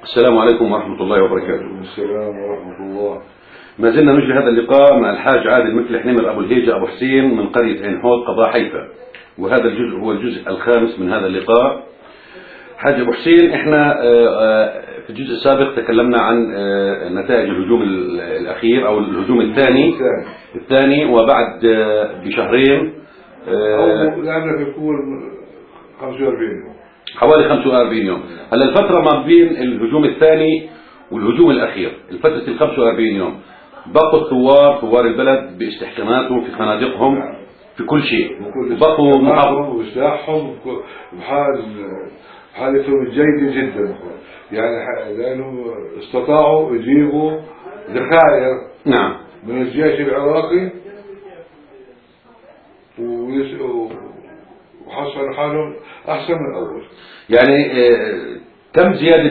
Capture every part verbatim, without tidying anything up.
السلام عليكم ورحمة الله وبركاته. السلام ورحمة الله. ما زلنا نجري هذا اللقاء مع الحاج عادل مكلح نمر أبو الهيجة أبو حسين من قرية عين حوض قضاء حيفا، وهذا الجزء هو الجزء الخامس من هذا اللقاء. حاج أبو حسين، احنا في الجزء السابق تكلمنا عن نتائج الهجوم الأخير أو الهجوم الثاني الثاني وبعد بشهرين أو لأنه يكون خمسة وأربعين يوم، حوالي خمسة وأربعين يوم. هلا الفترة ما بين الهجوم الثاني والهجوم الأخير، الفترة ال خمسة وأربعين يوم، بقوا الثوار ثوار البلد باستحكاماتهم في خنادقهم في كل شيء، بقوا محافظهم وسلاحهم بحال حالتهم جيدة جدا، يعني لأنهم استطاعوا يجيبوا ذخائر نعم من الجيش العراقي وحصلوا حالهم أحسن من أول. يعني آه كم زيادة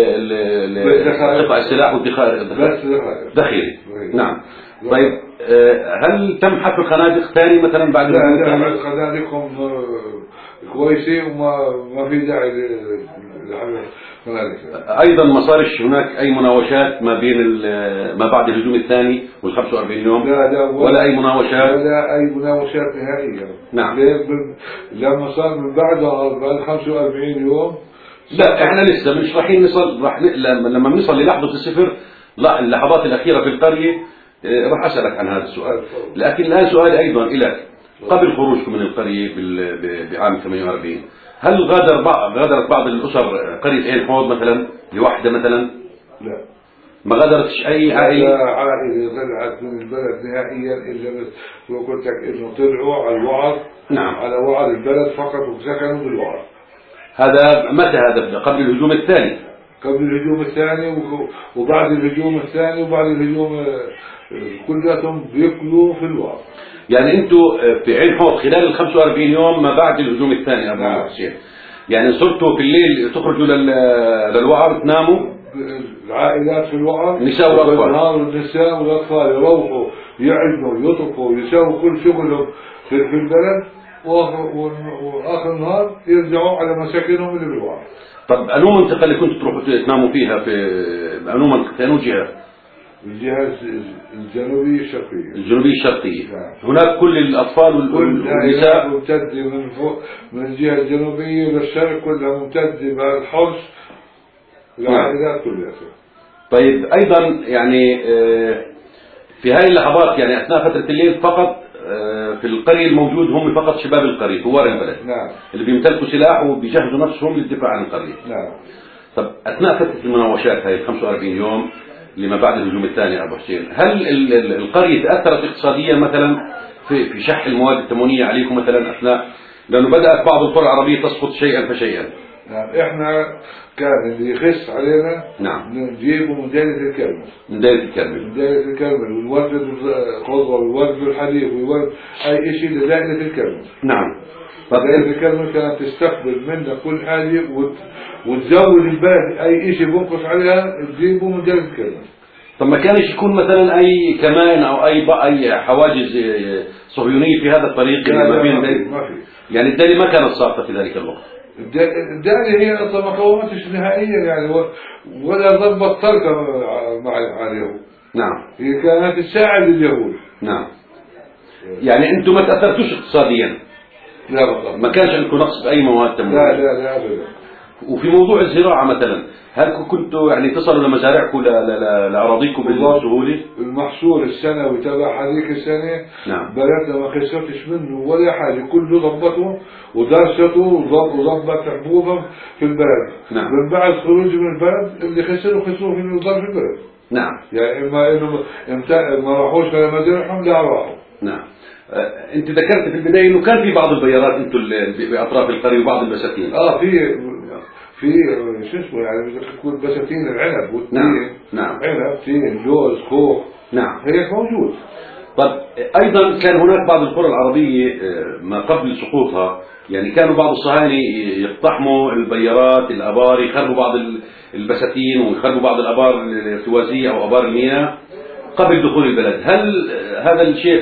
قطع السلاح والذخائر؟ ذخيرة. نعم. طيب آه هل تم حفر خنادق ثاني مثلا بعد؟ لا لا، خنادقهم كويسة وما ما في داعي لحفر خنادق. أيضا ما صارش هناك أي مناوشات ما بين ما بعد الهجوم الثاني وال خمسة وأربعين يوم؟ لا لا، ولا, ولا أي مناوشات؟ ولا أي مناوشات نهائية. نعم. لما صار من بعد بعد خمسة وأربعين يوم. لا احنا لسه مش رايحين نصل، راح لما بنصل للحظة الصفر، لا اللحظات الأخيرة في القرية راح أسألك عن هذا السؤال. لكن الآن سؤالي أيضا إليك، قبل خروجكم من القرية بعام ثمانية وأربعين، هل غادر بعض غادرت بعض الأسر قرية عين حوض مثلا لوحدة مثلا؟ لا، ما غادرتش أي عائلة؟ لا عائلة طلعت من البلد نهائيا إلا بس قلت لك إنه طلعوا على الوعر. نعم. على وعر البلد فقط وسكنوا بالوعر. هذا متى؟ هذا قبل الهجوم الثاني؟ قبل الهجوم الثاني وبعد الهجوم الثاني وبعد الهجوم كلهم بيأكلوا في الوعر. يعني انتم في عين حوض خلال ال خمسة وأربعين يوم ما بعد الهجوم الثاني ابو حسين، يعني صرتوا في الليل تخرجوا للوعر تناموا؟ العائلات في الوعر، النساء والاطفال، النساء والاطفال يروحوا يعلموا يطبخوا يسووا كل شغلهم في البلد، واخر النهار يرجعوا على مساكنهم اللي بالوعر. طب انو منطقه اللي كنتوا تروحوا تناموا فيها؟ في انو منطقه، انو جهه؟ الجهة الجنوبية الشرقية. الجنوبية الشرقية. نعم. هناك كل الأطفال والنساء ممتدة من فوق من الجهة الجنوبية للشرق، كلها ممتدة مع الحرس العائلات كلها. طيب أيضا يعني في هذه اللحظات، يعني أثناء فترة الليل فقط في القرية الموجود هم فقط شباب القرية ثوار البلد. نعم. اللي بيمتلكوا سلاح وبيجهزوا نفسهم للدفاع عن القرية. نعم. طب أثناء فترة المناوشات هاي خمسة وأربعين يوم لما بعد الهجوم الثاني أبو حسين، هل القرية تأثرت اقتصاديا مثلا في في شح المواد الثمانية عليكم مثلا أثناء، لأنه بدأت بعض القرى العربية تسقط شيئا فشيئا؟ نعم. إحنا كان اللي يخس علينا نعم نجيبه من دائرة الكرمل. من دائرة الكرمل. من دائرة الكرمل ونورد الخضرة ونورد الحليب ونورد أي شيء لدائرة الكرمل. نعم. دائرة الكرمل كانت تستقبل منا كل حاجة وتزود البلد أي شيء بنقص عليها تجيبه من دائرة الكرمل. طب ما كانش يكون مثلا أي كمان أو أي أي حواجز صهيونية في هذا الطريق ما بين ما في. يعني الدائرة ما كانت ساقطة في ذلك الوقت. الدائرة هي أصلا ما قومتش نهائيا يعني، ولا ضربت طلقة مع اليهود. نعم. هي كانت تساعد اليهود. نعم. يعني أنتم ما تأثرتوش اقتصاديا؟ لا بالضبط. ما كانش عندكم نقص بأي مواد تمويل؟ لا لا لا أبدا. وفي موضوع الزراعة مثلا، هل كنتوا يعني تصلوا لمزارعكم لأراضيكم بسهولة؟ المحصول السنوي تبع هذيك السنة نعم. بلدنا ما خسرتش منه ولا حاجة، كله ضبطه ودرسته وضبط حبوبهم في البلد. نعم. من بعد خروج من البلد اللي خسروا خسروا في النظام في البلد. نعم. يعني إما إنه ما راحوش على مزارعهم لا راحوا. نعم. أه أنت ذكرت في البداية إنه كان في بعض البيارات أنتم بأطراف القرية وبعض البساتين. آه في في شو اسمه يعني تكون بساتين العنب والتين. نعم. نعم. عنب تين جوز خوخ. نعم. هيك موجود. طب أيضا كان هناك بعض القرى العربية ما قبل سقوطها، يعني كانوا بعض الصهاينة يقتحموا البيارات الآبار، يخربوا بعض البساتين ويخربوا بعض الآبار الارتوازية أو آبار المياه قبل دخول البلد. هل هذا الشيء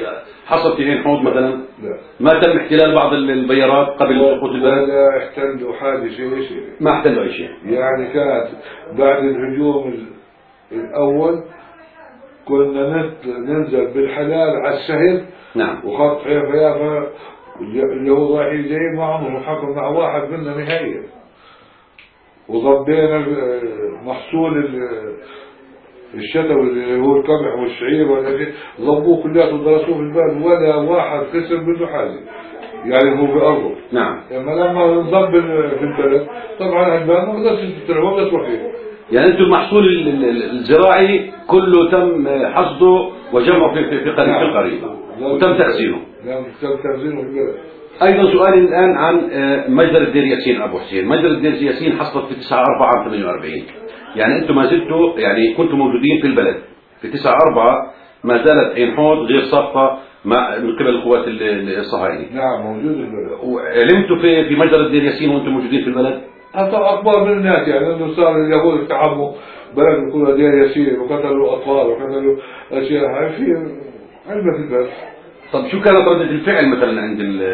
حصل في عين حوض مثلا؟ لا. ما تم احتلال بعض البيارات قبل سقوط البلد؟ ولا احتلوا حاجة شيء شيء. ما احتلوا أي شيء. يعني كانت بعد الهجوم الأول كنا ننزل بالحلال على السهل. نعم. وخط حيفا يافا اللي هو رايح جاي ما عمره حكم مع واحد منا نهائيا. وضبينا محصول الشتوي اللي هو القمح والشعير ولا شيء، ضبوه كلياته ودرسوه في البلد ولا واحد خسر منه حاجه. يعني هو بأرضه. نعم. يعني لما انضب في البلد طبعا البلد ما قدرش تطلع ولا تروح فيه. يعني انتم المحصول الزراعي كله تم حصده وجمعه في في قرية في القرية وتم تخزينه. نعم تم تخزينه في البلد. ايضا سؤالي الان عن مجزرة دير ياسين ابو حسين. مجزرة دير ياسين حصلت في تسعة أربعة عام ثمانية وأربعين. يعني انتم ما زلتوا يعني كنتم موجودين في البلد في تسعة أربعة، ما زالت عين حوض غير صافة مع من قبل القوات الصهاينة. نعم موجود في البلد. وعلمتوا في في مجزرة دير ياسين وانتم موجودين في البلد؟ حتى أخبار من الناس يعني أنه صار اليهود استعموا بلد كلها دير ياسين وقتلوا أطفال وقتلوا أشياء هاي في علمة البلد. طب شو كانت ردة الفعل مثلا عند ال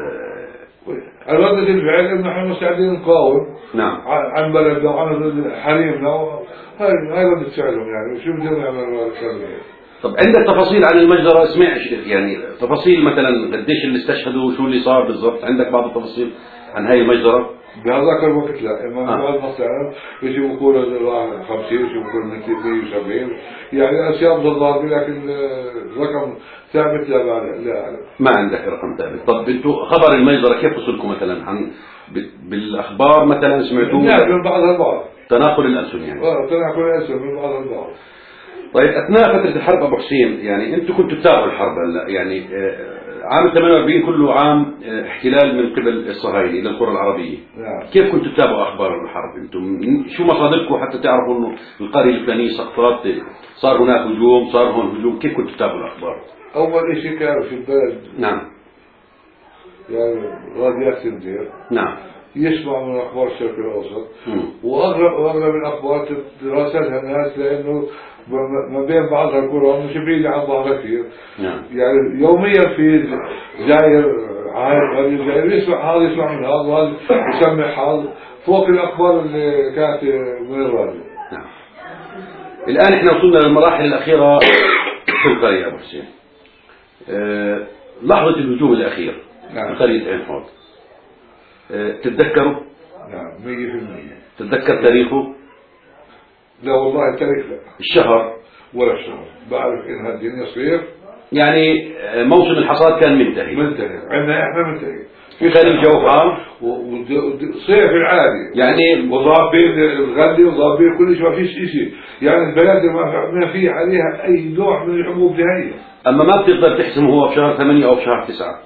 ردة الفعل إنه نحن مستعدين نقاوم. نعم. عن بلدنا وعن حريمنا هاي هاي ردة فعلهم يعني شو بدنا نعمل. طب عندك تفاصيل عن المجزرة؟ اسمع يعني تفاصيل مثلا قديش اللي استشهدوا وشو اللي صار بالضبط، عندك بعض التفاصيل عن هاي المجزرة؟ بهذاك الوقت لا، اما آه. بعد مثلا يجي يقول خمسين يجي يقول مئة وسبعين يعني اشياء بالضبط، لكن الرقم ثابت لا لا اعلم. ما عندك رقم ثابت. طب انتوا خبر المجزرة كيف وصلكم مثلا عن بالاخبار مثلا سمعتوه؟ نعم من بعض البعض. تناقل الالسن يعني. اه تناقل الالسن من بعض البعض. طيب اثناء فترة الحرب ابو حسين يعني انتوا كنتوا تتابعوا الحرب هلا يعني عام ثمانية وأربعين كله عام احتلال من قبل الصهاينة إلى القرى العربية. نعم. كيف كنتوا تتابعوا أخبار الحرب؟ أنتم شو مصادركم حتى تعرفوا إنه القرية الفلانية سقطت، صار هناك هجوم، صار هون هجوم، كيف كنتوا تتابعوا الأخبار؟ أول شيء كان في البلد. نعم. يعني راديات سندير. نعم. يسمع من أخبار الشرق الأوسط. وأغلب وأغلب الأخبار دراستها الناس لأنه ما بين بعضها القرى مش بعيدة عن بعضها كثير. نعم. يعني يوميا في جاير عارف هذا جاير يسمع هذا يسمع من هذا وهذا يسمع هذا فوق الأخبار اللي كانت من الراديو. نعم. الآن احنا وصلنا للمراحل الأخيرة في القرية أبو حسين. أه لحظة الهجوم الأخير. نعم. في قرية عين حوض. أه تتذكروا؟ نعم مية في المية. تتذكر تاريخه؟ لا والله التاريخ لا. الشهر؟ ولا الشهر. بعرف إن هالدنيا صيف. يعني موسم الحصاد كان منتهي. منتهي. عندنا إحنا منتهي. في خليج جو حار. صيف العادي. يعني وضابين الغلي وضابين كل شيء ما فيش شيء. يعني البلد ما في عليها أي نوع من الحبوب نهائيا. أما ما بتقدر تحسم هو في شهر ثمانية أو في شهر تسعة.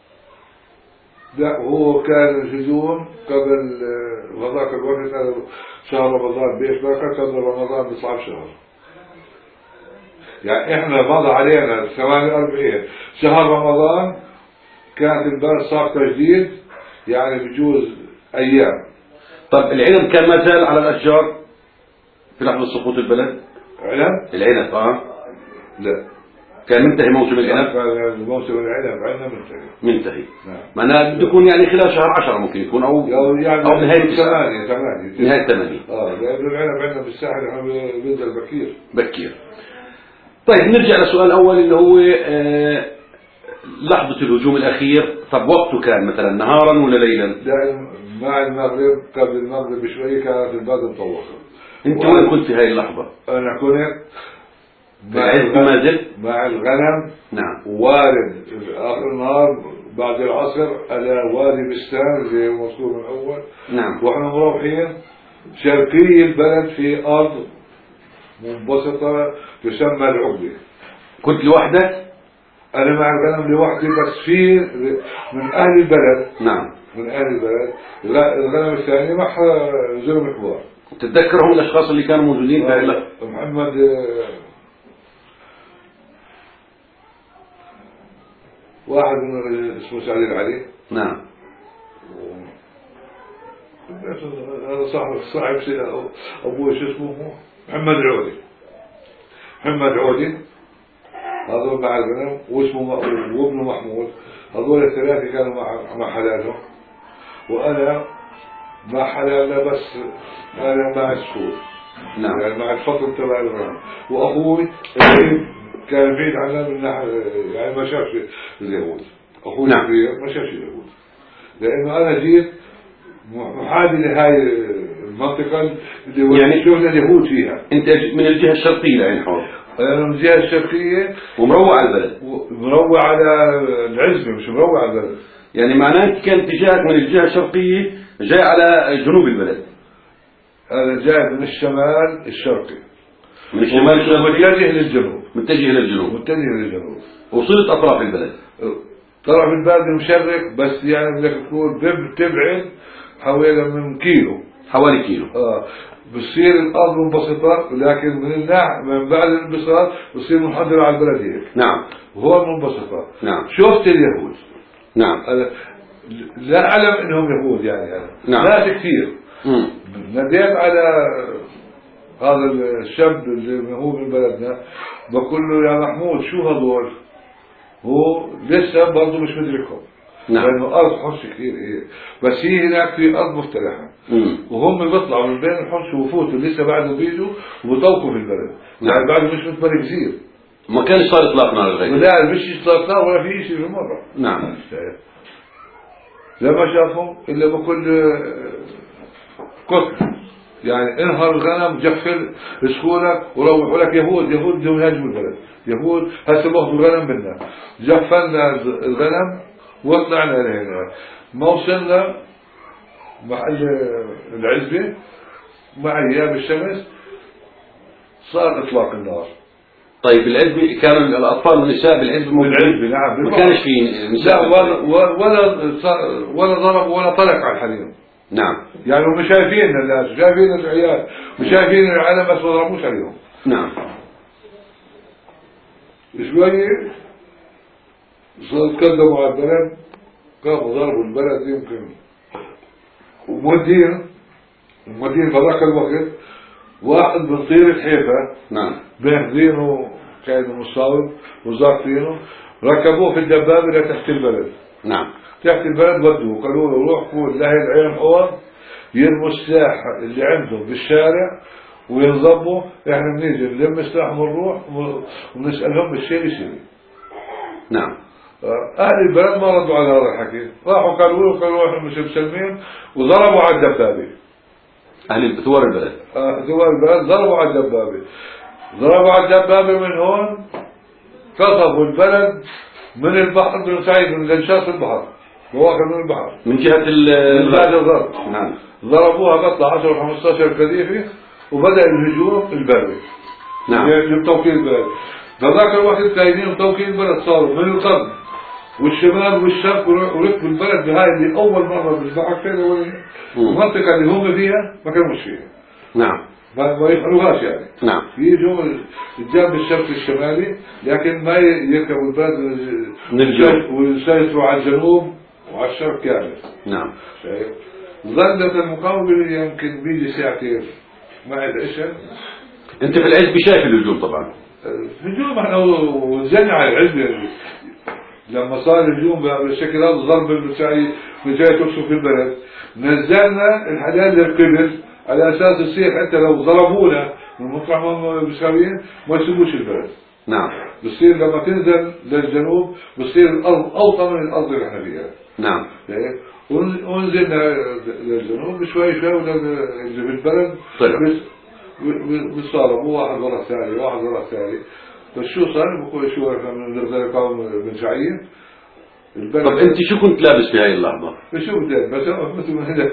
لا هو كان الهجوم قبل هذاك الوقت هذا شهر رمضان بإيش بقى قبل رمضان بيطلع شهر. يعني احنا مضى علينا ثمانية وأربعين شهر رمضان كانت البلد صار تجديد يعني بجوز ايام. طب العنب كان ما زال على الاشجار في لحظة سقوط البلد؟ عنب؟ العنب اه لا كان منتهي موسم العنب؟ كان موسم العنب عندنا منتهي. منتهي. نعم. معناها بده يكون يعني خلال شهر عشرة ممكن يكون او يعني او نهاية ثمانية ثمانية نهاية ثمانية. اه لأنه العنب عندنا بالساحل احنا بننزل بكير. بكير. طيب نرجع للسؤال الأول اللي هو آه لحظة الهجوم الأخير. طب وقته كان مثلا نهارا ولا ليلا؟ دائما مع المغرب قبل المغرب بشوي كانت البلد مطوخة. أنت وين كنت في هاي اللحظة؟ أنا كنت مع الغنم مع الغنم. نعم. وارد آخر النهار بعد العصر على وادي بستان زي المذكور من أول. نعم. وإحنا مروحين شرقي البلد في أرض منبسطة تسمى العقدة. كنت لوحدك؟ أنا مع الغنم لوحدي بس في من أهل البلد. نعم. من أهل البلد الغنم الثاني مع زلمة كبار. تتذكرهم الأشخاص اللي كانوا موجودين في هذا؟ محمد واحد من اسمه سعيد العلي. نعم. هذا صاحب صاحب أبوه شو اسمه محمد العودي. محمد عودي هذول مع الغنم، واسمه م- وابنه محمود. هذول الثلاثة كانوا مع مع حلاله، وأنا مع حلالنا، بس أنا مع السور. نعم. يعني مع الفصل تبع الغنم. وأخوي اللي كان بعيد عنا من ناحية، يعني ما شافش اليهود. أخوي نعم. الكبير ما شافش اليهود، لأنه أنا جيت محاذي لهاي المنطقة اللي هو يعني شفنا اليهود فيها. أنت من الجهة الشرقية لعين حور، أنا من الجهة الشرقية ومروع على البلد، مروع على العزبة، مش مروع على البلد. يعني معناه كان اتجاهك من الجهة الشرقية جاي على جنوب البلد. أنا جاي من الشمال الشرقي، من الشمال الشرقي متجه للجنوب، متجه للجنوب، متجه للجنوب. وصلت أطراف البلد. طرف البلد المشرق، بس يعني بدك تقول بب- تبعد حوالي من كيلو، حوالي كيلو. اه بتصير الارض منبسطه، لكن من الناح من بعد الانبساط بتصير منحدره على البلد هيك. نعم. وهو منبسطه. نعم. شفت اليهود. نعم. أنا لا اعلم انهم يهود، يعني انا نعم. ناس كثير. مم. ناديت على هذا الشاب اللي هو من بلدنا، بقول له يا محمود شو هذول؟ هو لسه برضه مش مدركهم. نعم. لأنه أرض حرش كثير إيه، بس هي هناك في أرض مفترحة. مم. وهم بيطلعوا من بين الحرش وفوتوا لسه بعده بيجوا وبيطوقوا في البلد. نعم. يعني بعده مش متمركزين. ما كانش صار إطلاق نار الغيب. ولا مش إطلاق نار ولا في شيء بالمرة. نعم. لما شافهم إلا بكل قتل، يعني انهر الغنم، جفل سكونك وروحوا لك يهود يهود بدهم يهاجموا البلد، يهود هسه باخذوا الغنم منا. جفلنا الغنم وطلعنا لهنا، ما وصلنا محل العزبة مع ايام الشمس صار اطلاق النار. طيب العزبة كانوا الأطفال والنساء بالعزبة موجودين؟ بالعزبة نعم. ما كانش في لا نساء؟ ولا ولا ولا ضرب ولا طلق على الحريم. نعم. يعني هم شايفين الناس، شايفين العيال، وشايفين العالم، بس ما ضربوش عليهم. نعم. شوية صاروا تقدموا على البلد، قاموا ضربوا البلد يمكن، ومودين ومودين بذاك الوقت واحد من طيرة حيفا. نعم. باخذينه كان مصاب وزارتينه، ركبوه في الدبابة لتحت البلد. نعم. تحت البلد ودوه، قالوا له روح قول لهي العين حور يرموا السلاح اللي عندهم بالشارع وينضبوا، احنا بنيجي نلم السلاح ونروح ونسألهم بالشيء يصير. نعم. اهل البلد ما ردوا على هذا الحكي، راحوا قالوا له قالوا احنا مش مسلمين، وضربوا على الدبابة. أهل ثوار البلد. آه ثوار البلد ضربوا على الدبابة، ضربوا على الدبابة من هون، قصفوا البلد من البحر، من سعيد من لنشاط البحر، مواقع من البحر، من جهة من بعد الضرب. نعم. ضربوها بطلع عشرة خمستاشر قذيفة، وبدأ الهجوم البري. نعم. يعني توكيل البلد. فذاك الوقت كاينين توكيل البلد صاروا من الغرب والشمال والشرق، وركبوا البلد بهاي اللي أول مرة بالبحر كده، والمنطقة اللي هم فيها ما كانوش فيها. نعم. ما يفعلوهاش يعني. نعم. يجوا الجانب الشرقي الشمالي، لكن ما يركبوا البلد من الجنوب ويسيطروا على الجنوب وعلى الشرق كامل. نعم. شايف؟ ظلت المقاومة يمكن بيجي ساعتين ما عاد إشي. أنت في العزبة شايف الهجوم طبعا. الهجوم احنا ونزلنا على العزبة لما صار الهجوم بالشكل هذا، ضرب المساعي جاي تقصف في البلد، نزلنا الحلال للقبل على اساس السيف، حتى لو ضربونا من مطرح ما بيساويين ما يسيبوش البلد. نعم. بصير لما تنزل للجنوب بصير الارض اوطى من الارض اللي احنا فيها. نعم. ونزلنا للجنوب شوي شوي، اللي في البلد طلع بيصاروا واحد ورا الثاني واحد ورا الثاني. بس شو صار؟ بقول شو احنا بنقدر نقاوم بنشعين البلد. طب انت شو كنت لابس في هاي اللحظة؟ شو بدي بس مثل ما هذا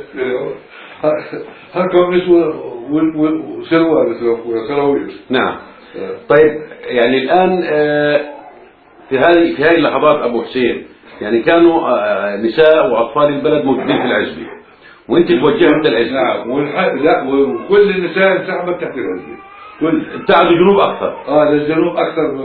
هالكم نسوة وسروال سراويل. نعم. طيب يعني الآن في هذه في هذه اللحظات أبو حسين، يعني كانوا نساء وأطفال البلد موجودين في العزبة، وأنت توجهت للعزبة. نعم. والح... لا وكل النساء انسحبت تحت العزبة، كل ابتعدوا جنوب أكثر. اه للجنوب أكثر.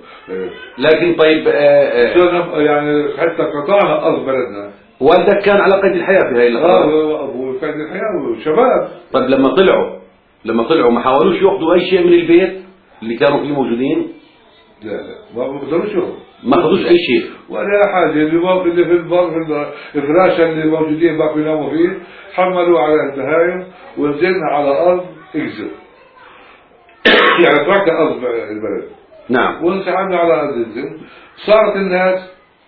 لكن طيب آه يعني حتى قطعنا أرض بلدنا. والدك كان على قيد الحياة في هاي اللحظات. اه أبو قيد الحياة وشباب. طيب لما طلعوا لما طلعوا ما حاولوش يأخذوا أي شيء من البيت اللي كانوا فيه موجودين؟ لا لا ما بقدروش يهربوا، ما خدوش أي شيء ولا حاجة. اللي موجود اللي في البر في الفراشة اللي موجودين باقوا يناموا فيه حملوا على البهايم ونزلنا على أرض إجزم يعني تركنا أرض البلد. نعم. وانسحبنا على أرض إجزم. صارت الناس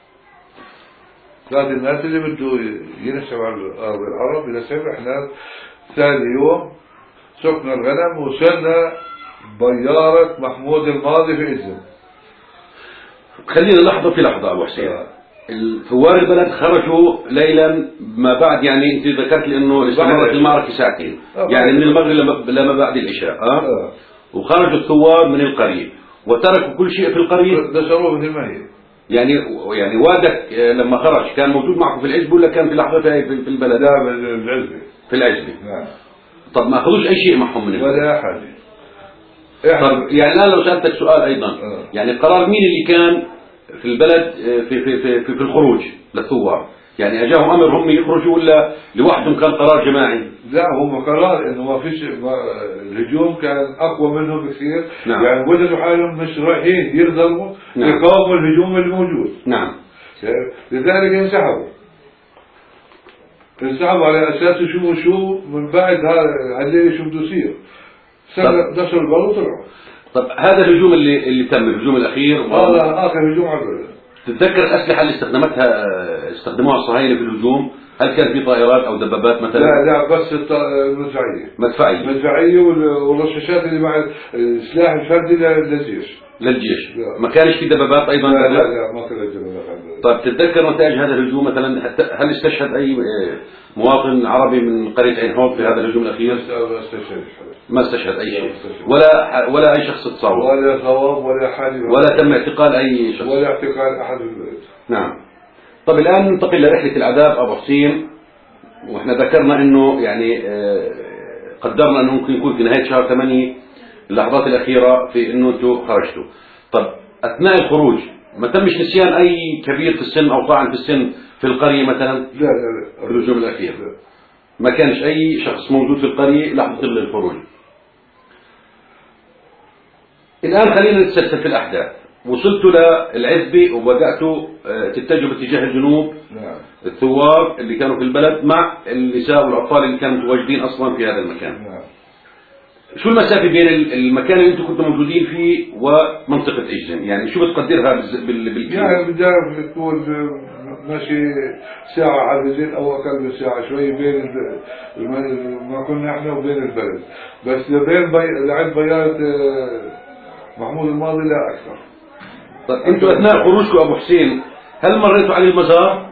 صارت الناس اللي بده ينسب على أرض العرب ينسب. إحنا ثاني يوم سكنا الغنم وصلنا بيارة محمود الماضي في إجزم. خلينا لحظة في لحظة أبو حسين. آه. الثوار البلد خرجوا ليلا ما بعد، يعني أنت ذكرت لي أنه استمرت المعركة ساعتين، آه. يعني من المغرب لما بعد العشاء. آه؟ آه. وخرجوا الثوار من القرية وتركوا كل شيء في القرية، نشروه مثل ما هي. يعني يعني والدك لما خرج كان موجود معكم في العزبة ولا كان في لحظتها في البلد؟ لا في العزبة. في العزبة. نعم. طب ما أخذوش أي شيء معهم من البلد ولا حاجة. طب يعني الآن لو سألتك سؤال أيضا، آه. يعني قرار مين اللي كان في البلد في في في في, في الخروج للثوار؟ يعني أجاهم أمر هم يخرجوا ولا لوحدهم كان قرار جماعي؟ لا هم قرار إنه ما فيش ما الهجوم كان أقوى منهم بكثير. نعم. يعني وجدوا حالهم مش رايحين يقدروا نعم. يقاوموا الهجوم الموجود. نعم. لذلك انسحبوا. انسحبوا على أساس يشوفوا شو من بعد هذا شو بده يصير. دخلوا البلد وطلعوا. طب هذا الهجوم اللي اللي تم الهجوم الأخير هذا آخر هجوم على البلد. تتذكر الأسلحة اللي استخدمتها استخدموها الصهاينة في الهجوم؟ هل كان في طائرات أو دبابات مثلا؟ لا لا بس المدفعية. مدفعية. مدفعية والرشاشات اللي مع السلاح الفردي للجيش. للجيش. لا. ما كانش في دبابات أيضا؟ لا لا, لا ما كانت دبابات. طيب تتذكر نتائج هذا الهجوم مثلا؟ هل استشهد أي مواطن عربي من قرية عين حوض في هذا الهجوم الأخير؟ ما استشهد. ما استشهد أي شيء. ولا ولا أي شخص اتصاب. ولا صواب ولا حادث. ولا تم اعتقال أي شخص. ولا اعتقال أحد في البلد. نعم. طب الآن ننتقل لرحلة العذاب أبو حسين، وإحنا ذكرنا إنه يعني قدرنا إنه ممكن يكون في نهاية شهر ثمانية اللحظات الأخيرة في إنه أنتم خرجتوا. طب أثناء الخروج ما تمش نسيان أي كبير في السن أو طاعن في السن في القرية مثلا؟ لا لا لا. في الهجوم الأخير ما كانش أي شخص موجود في القرية لحظة الخروج. الآن خلينا نتسلسل في الأحداث. وصلتوا للعزبة وبدأتوا تتجهوا باتجاه الجنوب. نعم. الثوار اللي كانوا في البلد مع النساء والأطفال اللي كانوا متواجدين أصلا في هذا المكان. نعم. شو المسافة بين المكان اللي انتم كنتوا موجودين فيه ومنطقة إجزم؟ يعني شو بتقدرها بال بال يعني بدها تكون ماشي ساعة على الرجل أو أقل من ساعة شوي بين ما كنا احنا وبين البلد، بس بين بي... لعند بيارة محمود الماضي لا أكثر. طيب انتوا أثناء خروجكم أبو حسين هل مريتوا على المزار؟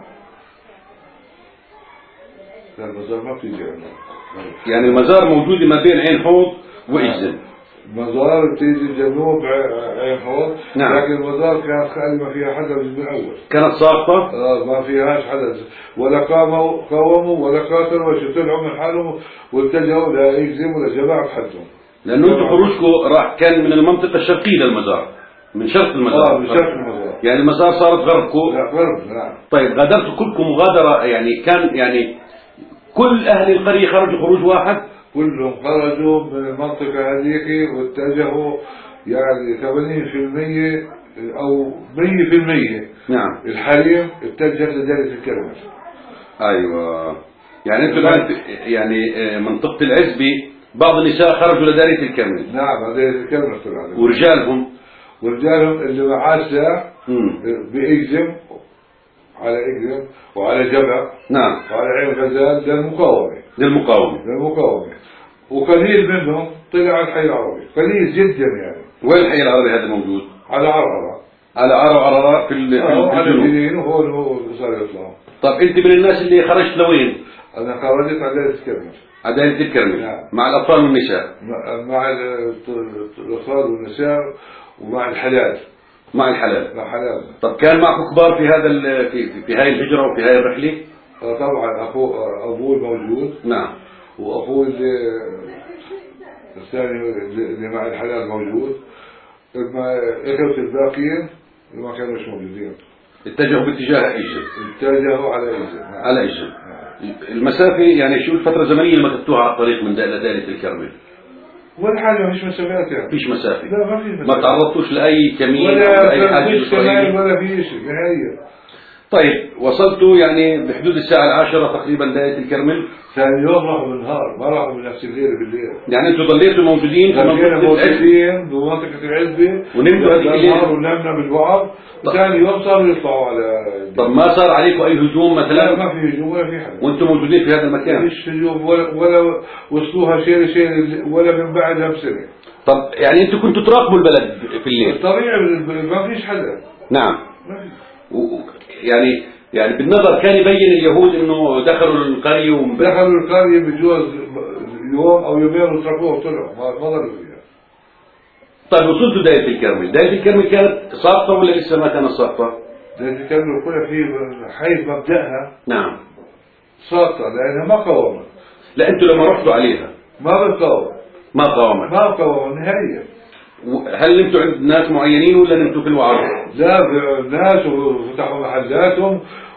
لا المزار ما بتيجي عندنا. يعني المزار موجود ما بين عين حوض وإجزم. مزار بتيجي جنوب عين حوض. نعم. لكن المزار كانت خالية ما فيها حدث من أول. كانت ساقطة؟ آه ما فيهاش حدث ولا قاموا قاوموا ولا قاتلوا ولا طلعوا من حالهم واتجهوا لإجزم ولا جماعة حدهم. لأنه انتوا خروجكم راح كان من المنطقة الشرقية للمزار، من شرق المزار. اه من شرق المزار. يعني المزار صارت غربكم. لا غرب. نعم. طيب غادرتوا كلكم مغادرة يعني كان يعني كل أهل القرية خرجوا خروج واحد؟ كلهم خرجوا من المنطقة هذيك واتجهوا يعني ثمانين بالمئة أو مية بالمئة. نعم. الحريم اتجه لدائرة الكرمل. أيوة. يعني أنتم الآن يعني منطقة العزبة بعض النساء خرجوا لدائرة الكرمل. نعم دائرة الكرمل طبعا. ورجالهم؟ ورجالهم اللي معاه سلاح بإجزم على إجزم وعلى جبع. نعم. وعلى عين غزال للمقاومة. للمقاومة. للمقاومة. وقليل منهم طلع على الحي العربي، قليل جدا يعني. وين الحي العربي هذا موجود؟ على عرعرة. على عرعرة في الجنوب. آه على الجنين وهون هو صار يطلعوا. طب أنت من الناس اللي خرجت لوين؟ أنا خرجت على دائرة الكرمل. على دائرة الكرمل. نعم. مع الأطفال والنساء. مع الأطفال والنساء ومع الحلال. مع الحلال. مع حلال. طب كان معكم كبار في هذا في في, في هاي الهجرة وفي هاي الرحلة؟ آه طبعا أخو أبوه موجود. نعم. وأخوه اللي الثاني اللي مع الحلال موجود. اما إخوة الباقيين اللي ما كانوش موجودين اتجهوا باتجاه إجزم. اتجهوا على إجزم. نعم. على إجزم. نعم. المسافة يعني شو الفترة الزمنية اللي مكتوها على الطريق من دائرة الكرمل؟ ولا حاجة، مفيش مسافات يعني. فيش مسافة. لا ما في مسافة. ما تعرضتوش لأي كمين ولا أي حاجة فيش إسرائيلية كمان ولا في شيء نهائيا. طيب وصلتوا يعني بحدود الساعة العاشرة تقريبا لآية الكرمل. ثاني يوم راحوا بالنهار، ما راحوا بنفس الليلة بالليل. يعني انتوا ضليتوا موجودين في منطقة موجودين بمنطقة العزبة ونمتوا هذيك الليلة ونمنا بالبعض. ثاني يوم صاروا يطلعوا على. طب ما صار عليكم أي هجوم مثلا؟ لا ما في هجوم ولا في حدا. وانتم موجودين في هذا المكان؟ مفيش هجوم ولا ولا وصلوها شيء شيء ولا من بعدها بسنة. طب يعني انتوا كنتوا تراقبوا البلد في الليل؟ طبيعي ما فيش حدا. نعم. ما في. و... يعني يعني بالنظر كان يبين اليهود انه دخلوا القرية وم... دخلوا القرية بجوز يوم او يومين وتركوها وطلعوا ما ما ضلوا فيها. طيب وصلتوا دايرة الكرمل، دايرة الكرمل كانت ساقطة ولا لسه ما كانت ساقطة؟ دايرة الكرمل كلها في حيث مبدأها نعم ساقطة لأنها ما قاومت. لا انتوا لما رحتوا عليها ما بتقاوم. ما قاومت. ما قاومت نهائيا. هل نمتوا عند ناس معينين ولا نمتوا في الوعظ؟ لا ناس وفتحوا محلاتهم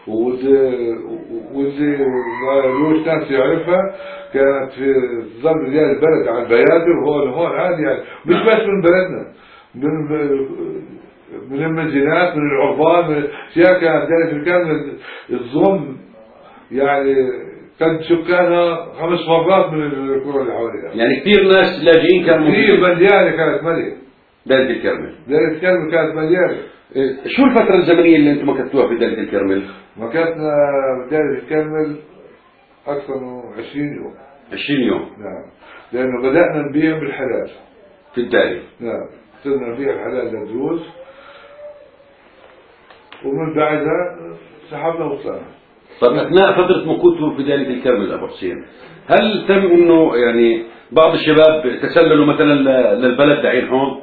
واللي ما لوش ناس يعرفها كانت في ضرب رجال البلد على البيادر وهون هون عادي يعني مش بس من بلدنا من من المنزلات من العربان من اشياء كانت دائرة الكرمل تظن يعني كانت سكانها خمس مرات من القرى اللي حواليها. يعني كثير ناس لاجئين كانوا كثير مليانة كانت مليانة. دايرة الكرمل. دايرة الكرمل كانت مليانة. شو الفترة الزمنية اللي انتم مكثتوها في دايرة الكرمل؟ مكثنا بداية الكرمل أكثر من عشرين يوم. عشرين يوم. نعم. لأنه بدأنا نبيع بالحلال. في الدايرة. نعم. صرنا نبيع الحلال للدروز ومن بعدها سحبنا وطلعنا. طب أثناء فترة مكوثكم في دايرة الكرمل أبو حسين، هل تم إنه يعني بعض الشباب تسللوا مثلا للبلد لعين حوض؟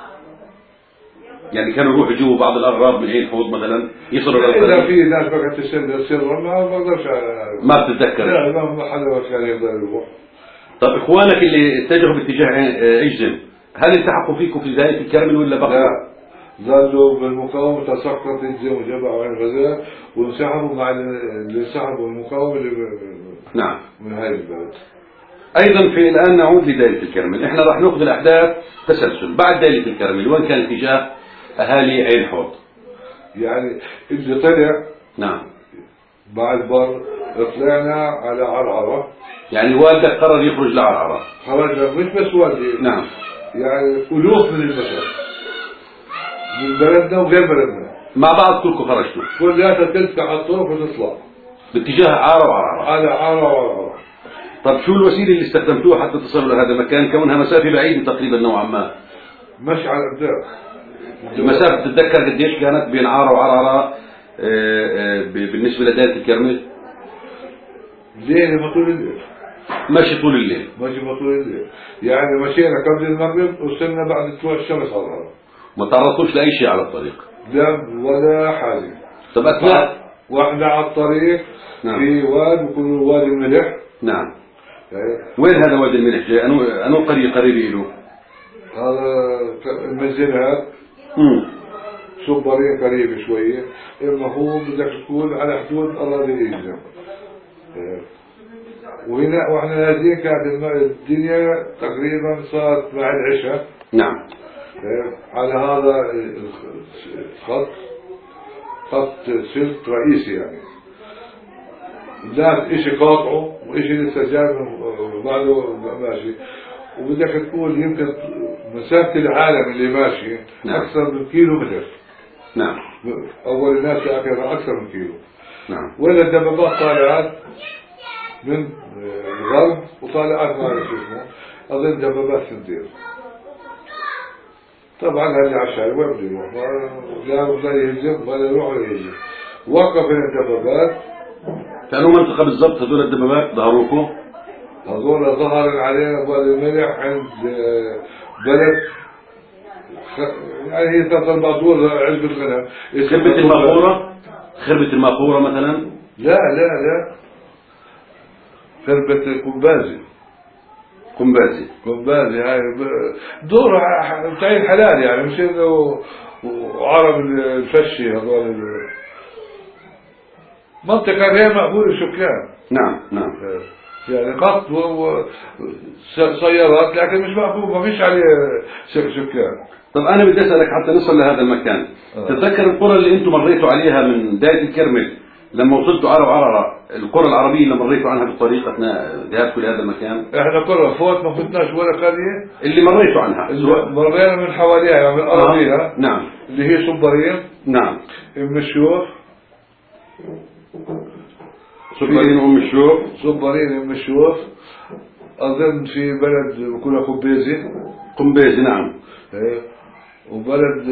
يعني كانوا يروحوا يجيبوا بعض الأغراض من عين حوض مثلا يصلوا للبلد؟ إذا في ناس بقت تسلل سرا ما بقدرش. ما بتتذكر؟ لا ما حدا كان يقدر يروح. طب إخوانك اللي اتجهوا باتجاه عجزم هل التحقوا فيكم في دايرة الكرمل ولا بقوا؟ لا ظلوا بالمقاومة تسقط عجزم وجبع وعين غزال وانسحبوا مع اللي انسحبوا المقاومة نعم من هاي البلد. أيضا في الآن نعود لدايرة الكرمل، إحنا راح نأخذ الأحداث تسلسل. بعد دايرة الكرمل وين كان اتجاه أهالي عين حوض؟ يعني اللي طلع نعم بعد بر طلعنا على عرعرة. يعني والدك قرر يخرج لعرعرة؟ خرجنا مش بس والدي. نعم. يعني ألوف من البشر من بلدنا وغير بلدنا مع بعض كلكم خرجتوا؟ كلها تلتقى على الطرق وتطلع باتجاه عارة وعرعرة. على عرعرة وعرعرة. طب شو الوسيلة اللي استخدمتوها حتى تصلوا لهذا المكان كونها مسافة بعيدة تقريبا نوعا ما؟ مش على الأبداع. المسافة تتذكر قديش كانت بين عارة وعرعرة بالنسبة لدايرة الكرمل؟ ليلة ما طول الليل. ماشي طول الليل. ماشي ما طول الليل. يعني مشينا قبل المغرب وصلنا بعد طلوع الشمس على الأرض. ما تعرضتوش لأي شيء على الطريق؟ لا ولا حاجة. طب أثناء واحنا على الطريق نعم. في واد وكل وادي الملح. نعم. وين هذا وادي الملح جاي؟ أنو أنو قرية قريبة له؟ هذا المنزلات صبرين قريبة شوية. إما هو بدك تكون على حدود أراضي الإجزام. وهنا واحنا نازلين كانت الدنيا تقريبا صارت مع العشاء. نعم. على هذا الخط خط سلك رئيسي يعني لا اشي قاطعه واشي لسه جاي بعده ماشي وبدك تقول يمكن مسافة العالم اللي ماشي نعم. أكثر من كيلو متر. نعم. أول الناس لآخرها أكثر من كيلو. نعم. ولا الدبابات طالعات من الغرب وطالعات ما أعرف شو اسمه أظن دبابات سنتين. طبعا هذه على الشارع وين بده يروح؟ لا بده يهجم ولا يروح ولا يهجم. وقف الدبابات. كانوا منطقة بالضبط هذول الدبابات ظهروكم؟ هذول ظهر علينا بوادي الملح عند بلد يعني هي ثلاث أربع دور عزبة الغنم. خربة الماقورة؟ خربة الماقورة مثلا؟ لا لا لا خربة قنبازي. قنبازي. قنبازي هاي دور بتاعين حلال يعني مش انه عرب الفشي هذول منطقة غير مقبولة السكان. نعم نعم. يعني قط وسيارات، لكن مش مقبول، ما فيش عليه سكان. طب أنا بدي أسألك حتى نصل لهذا المكان. آه. تتذكر القرى اللي أنتم مريتوا عليها من بداية الكرمل لما وصلتوا عرب عررة، القرى العربية اللي مريتوا عنها بالطريق أثناء ذهابكم لهذا المكان؟ إحنا قرى فوت ما فتناش ولا قرية اللي مريتوا عنها. اللي مرينا من حواليها يعني من أراضيها. آه. نعم. اللي هي صبرين. نعم. أم الشوف. صبرين أم الشوف. صبرين أم الشوف. أظن في بلد كلها قبيزي. قنبيزي نعم. إيه. وبلد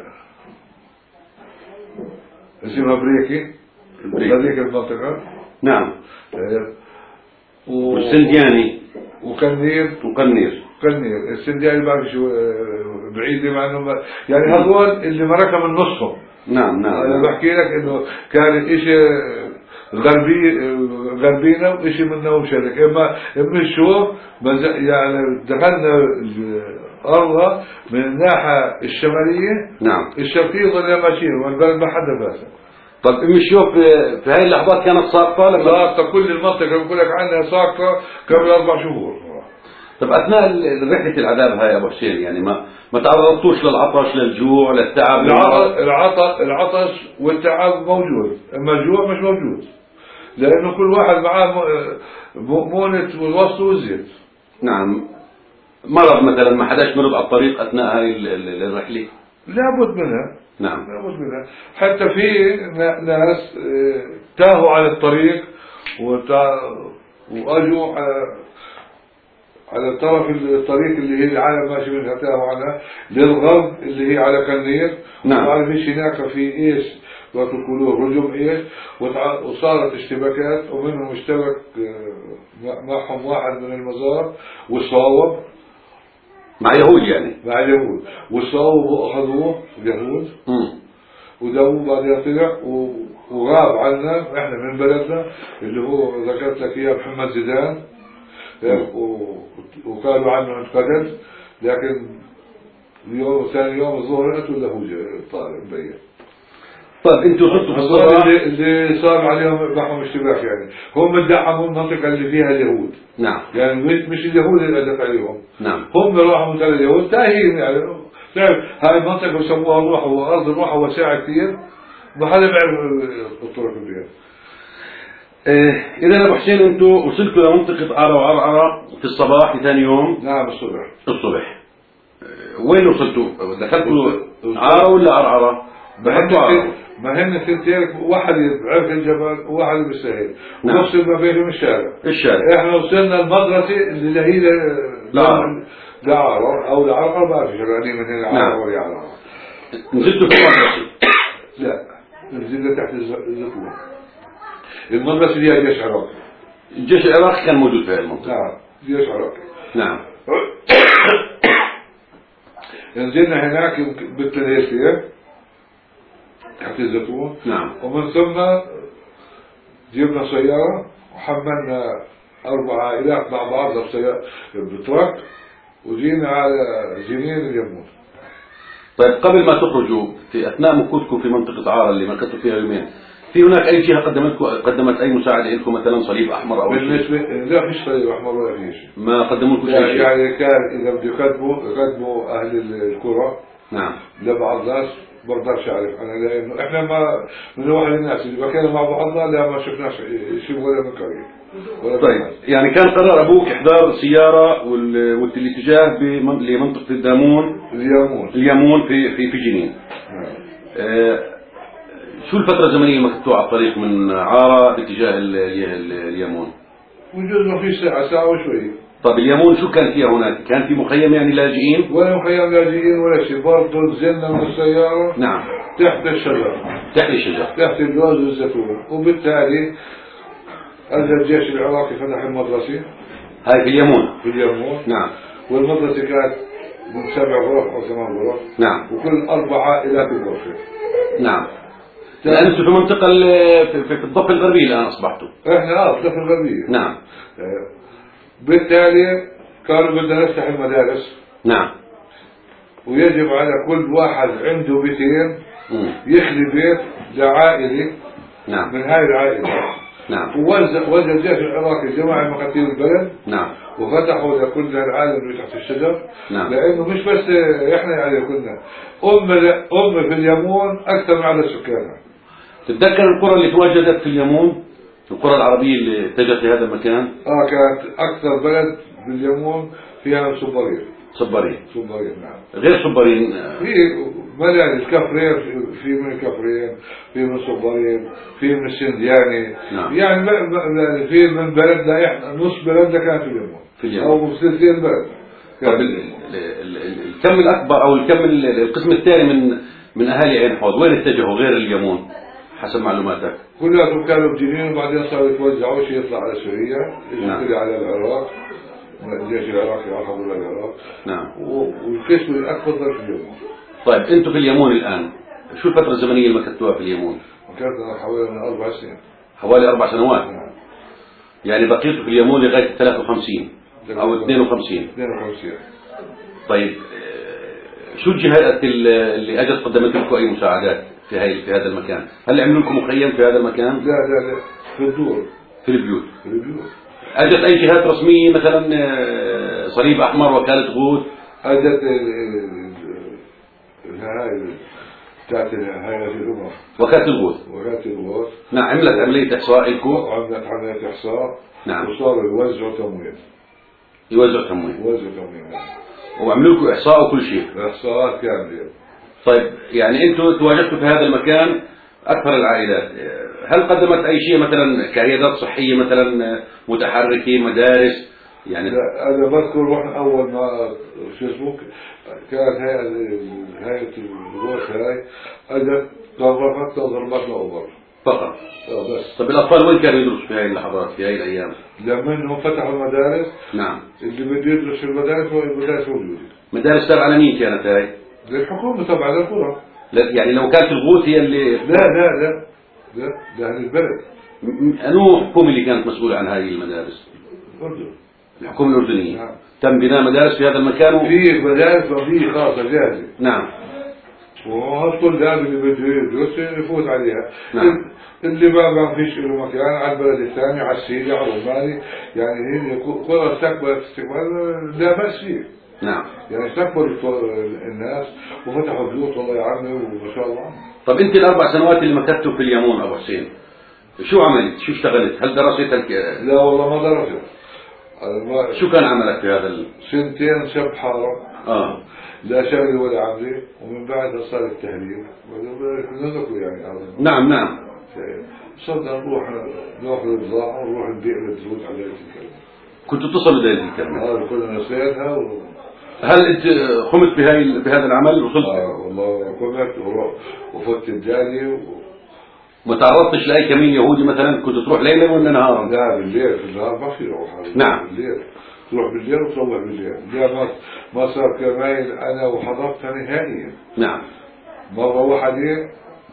اسمها بريكي. هذيك المنطقة. نعم. إيه. و... والسندياني. وكنير. وكنير. كنير. السندياني بعرف شو بعيدة مع انه يعني هذول اللي مركب من نصهم. نعم نعم. أنا بحكي لك إنه كان إشي غربي غربينا وإشي منا ومشارك. إما إما الشوف يعني دخلنا أرضها من الناحية الشمالية. نعم. الشرقية ظلنا ماشيين والبلد ما حدا باسا. طب أم الشوف في هاي اللحظات كانت ساقطة؟ لما ساقطة كل المنطقة بقول لك عنها ساقطة قبل أربع شهور. طب أثناء رحلة العذاب هاي يا أبو حسين يعني ما ما تعرضتوش للعطش للجوع للتعب؟ العطش العطش العطش والتعب موجود، أما الجوع مش موجود، لأنه كل واحد معاه مؤونة والوسط والزيت. نعم. مرض مثلا ما حداش مرض على الطريق أثناء هاي الرحلة؟ لابد منها. نعم. لابد منها. حتى في ناس تاهوا على الطريق وأجوا على طرف الطريق اللي هي العالم ماشي منها، تاهوا عنها للغرب اللي هي على كنير. نعم. وبعد مش هناك في ايش وتقولوا رجم ايش، وصارت اشتباكات ومنهم اشتبك معهم واحد من المزار وصاوب مع يهود يعني مع اليهود وصاوبوا اخذوه اليهود ودوه بعدين طلع وغاب عنا احنا من بلدنا اللي هو ذكرت لك اياه محمد زيدان، وقالوا عنه انقتل، لكن اليوم ثاني يوم الظهر اتوا له طالب مبين. طيب انتوا وصلتوا في الصباح اللي, اللي صار عليهم معهم اشتباك، يعني هم دعموا المنطقه اللي فيها اليهود. نعم. يعني مش اليهود اللي ادت عليهم. نعم. هم راحوا مثل اليهود تاهين، يعني تعرف هاي المنطقه بسموها الروح، وارض الروح واسعه كثير ما حدا بيعرف الطرق فيها. إيه إذا أبو حسين أنتوا وصلتوا لمنطقة عرة وعرعرة في الصباح ثاني يوم؟ نعم الصبح. الصبح. إيه وين وصلتوا؟ دخلتوا عرة ولا عرعرة؟ دخلتوا عرة. ما هن ثنتين، واحد بعرف الجبل وواحد بالسهيل. نعم. ونفصل ما بينهم الشارع. الشارع. احنا وصلنا المدرسة اللي هي لعرة. لعرة أو لعرة ما بعرف شغالين من هنا عرة. نعم. ولا عرة. نزلتوا في المدرسة؟ لا نزلنا تحت الزيتون. المدرسة اللي هي جيش عراقي. الجيش العراقي كان موجود في هذه المنطقة. نعم جيش عراقي. نعم. نزلنا هناك بالثلاثية تحت الزيتون. نعم. ومن ثم جبنا سيارة وحملنا أربع عائلات مع بعض بسيارة بتراك وجينا على جنين اليمون. طيب قبل ما تخرجوا في أثناء مكوثكم في منطقة عارة اللي مكثتوا فيها يومين، في هناك أي جهة قدمتكم قدمت أي مساعدة لكم مثلا صليب أحمر أو بالنسبة لا فيش صليب أحمر ولا في شيء. ما قدموا لكم شيء؟ يعني كان إذا بده يقدموا يقدموا أهل القرى. نعم. لبعض الناس برضاش أعرف أنا، لأنه إحنا ما من واحد الناس اللي بكينا مع بعضنا لا ما شفناش شيء ولا من قريب. طيب يعني كان قرار أبوك إحضار سيارة والاتجاه لمنطقة الدامون اليمون اليمون في في في جنين. نعم. آه شو الفترة الزمنية اللي مكثتوا على الطريق من عارة باتجاه اليمون؟ وجدنا في ساعة ساعة وشوي. طب اليمون شو كان فيها هناك؟ كان في مخيم يعني لاجئين؟ ولا مخيم لاجئين ولا شيء، برضه نزلنا من السيارة. نعم. تحت الشجر. تحت الشجر. تحت اللوز والزيتون، وبالتالي أجى الجيش العراقي فتح المدرسة. هاي في اليمون. في اليمون. نعم. والمدرسة كانت من سبع غرف أو ثمان غرف. نعم. وكل أربع عائلات بغرفة. نعم. لأن أنتم في منطقة في, في الضفة الغربية الآن أصبحتوا. إحنا آه في الضفة الغربية. نعم. بالتالي كانوا بدنا نفتح المدارس. نعم. ويجب على كل واحد عنده بيتين يخلي بيت لعائلة. نعم. من هاي العائلة نعم. ووزع وزع الجيش العراقي جماعة مقاتيل البلد. نعم. وفتحوا لكل العالم اللي تحت الشجر. نعم. لأنه مش بس إحنا يعني كنا أمة أمة في اليمون أكثر من عدد سكانها. تتذكر القرى اللي تواجدت في اليمون، القرى العربية اللي اتجهت لهذا المكان؟ آه كانت أكثر بلد في اليمون فيها صبارين. صبارين. صبارين نعم. غير صبارين. في ملاذ كفرين، في من كفرين، في من صبارين، في من السندياني. نعم. يعني في من بلدنا احنا نص بلدنا كانت في اليمون. في اليمون. أو ثلثين بلد. طب الكم الأكبر أو الكم القسم الثاني من من أهالي عين حوض وين اتجهوا غير اليمون حسب معلوماتك؟ كلهم كانوا بجنين وبعدين صاروا يتوزعوا، شيء يطلع على سوريا، نعم. يجي على العراق، الجيش العراقي أخذوا للعراق. نعم. والقسم الأكبر ضل في اليمون. طيب أنتم في اليمون الآن شو الفترة الزمنية اللي مكثتوها في اليمون؟ مكثنا حوالي من أربع سنين. حوالي أربع سنوات. نعم. يعني بقيتوا في اليمون لغاية ثلاثة وخمسين أو اثنين وخمسين. اثنين وخمسين. طيب شو الجهات اللي اجت قدمت لكم اي مساعدات في هاي في هذا المكان؟ هل عملوا لكم مخيم في هذا المكان؟ لا لا لا في الدور. في البيوت. في البيوت. اجت اي جهات رسميه مثلا صليب احمر، وكاله غوث؟ اجت هاي بتاعت هاي الامم. وكاله الغوث. وكاله الغوث. نعم. عملت عمليه احصاء لكم؟ عملت عمليه احصاء. نعم. وصاروا يوزعوا تمويل. يوزعوا تمويل. يوزعوا تمويل. وعملوا لكم احصاء وكل شيء. احصاءات كامله. طيب يعني انتم تواجدتوا في هذا المكان اكثر العائلات، هل قدمت اي شيء مثلا كعيادات صحيه مثلا متحركه، مدارس يعني؟ لا انا بذكر رحنا اول ما شو اسمه كانت هيئه هيئه الغوث هاي اجت قررت تضربت لاوبر فقط. اه بس. طيب الاطفال وين كانوا يدرسوا في هذه اللحظات في هذه الايام؟ لما انهم فتحوا المدارس. نعم. اللي بده يدرس في المدارس هو المدارس موجوده. مدارس تابعه لمين كانت هاي؟ للحكومه تبع للقرى. يعني لو كانت الغوث هي اللي لا لا لا لا ده اهل البلد. انو الحكومه اللي كانت مسؤوله عن هذه المدارس؟ الأردن. الحكومه الاردنيه. نعم. تم بناء مدارس في هذا المكان و... في مدارس وفي خاصه جاهزه. نعم. وهالطلاب اللي بده يدرس يفوت عليها. نعم. اللي ما ما فيش له مكان على البلد الثاني، على السيدي، على الروماني، يعني هي قرى استقبلت استقبال لا بأس فيه. نعم. يعني استقبلوا الناس وفتحوا بيوت والله يعمي وما شاء الله. طب انت الاربع سنوات اللي مكثتوا في اليمون ابو حسين شو عملت؟ شو اشتغلت؟ هل درست الك... لا والله ما درست. شو كان عملك في هذا ال... سنتين شب حارة. اه لا شغلي ولا عملي، ومن بعدها صار التهريب. نذكر يعني هذا. نعم نعم. صرنا نروح ناخذ البضاعة ونروح نبيع للزبون على الكلمة. كنتوا تصلوا لهذه الكلمة؟ اه كنا نسيتها و... هل انت قمت بهاي بهذا العمل وصلت؟ اه والله قمت وفت الجالي و... ما تعرضتش لاي كمين يهودي مثلا؟ كنت تروح ليلا ولا نهارا؟ لا بالليل، في النهار ما في روح. نعم. بالليل تروح بالليل وتروح بالليل. لا ما ما صار كمين انا وحضرتها نهائيا. نعم. مرة واحدة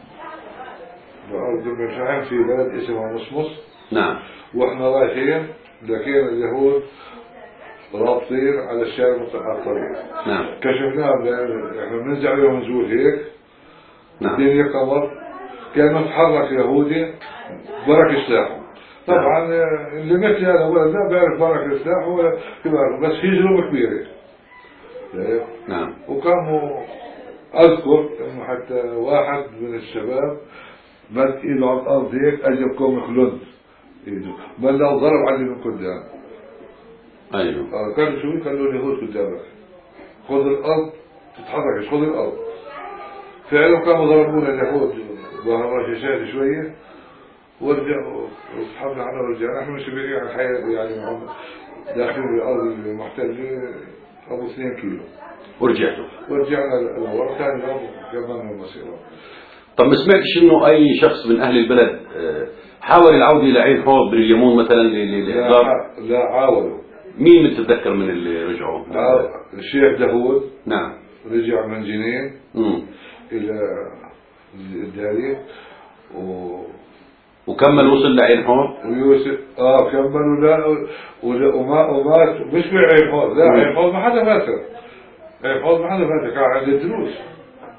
بأرض المشاعر في بلد اسمه مصمص. نعم. واحنا رايحين لقينا اليهود رابطين على الشارع على الطريق. نعم. كشفناها احنا بننزع عليهم نزول هيك. نعم. الدنيا قمر. كان متحرك يهودي برك سلاحه. طبعا اللي مثلي انا ولا لا بيعرف برك سلاحه ولا كبار، بس في جرم كبيره. نعم. وكانوا اذكر انه حتى واحد من الشباب مد ايده على الارض هيك اجى بكم خلد ايده، بل لو ضرب علي من قدام. ايوه. آه كان شو قال له اليهود قدامك خذ الارض تتحركش، خذ الارض. فعلا كانوا ضربونا اليهود ظهر رشاشات شويه ورجعوا وسحبنا على ورجعنا. احنا مش بعيد عن الحياه يعني داخلين بالارض المحتله ابو اثنين كيلو. ورجعتوا؟ ورجعنا لورا ثاني يوم كمان المسيره. طب ما سمعتش انه اي شخص من اهل البلد حاول العودة الى عين حوض باليمون مثلا للاحضار؟ لا, لا عاولوا. مين بتتذكر من اللي رجعوا؟ الشيخ داوود. نعم. رجع من جنين مم. الى الدارية و... وكمل وصل لعين حوض. ويوسف اه كمل ولا وما ومات مش في عين حوض. لا عين حوض ما حدا فاتر. عين حوض ما حدا فاتر، كان عند الدروس.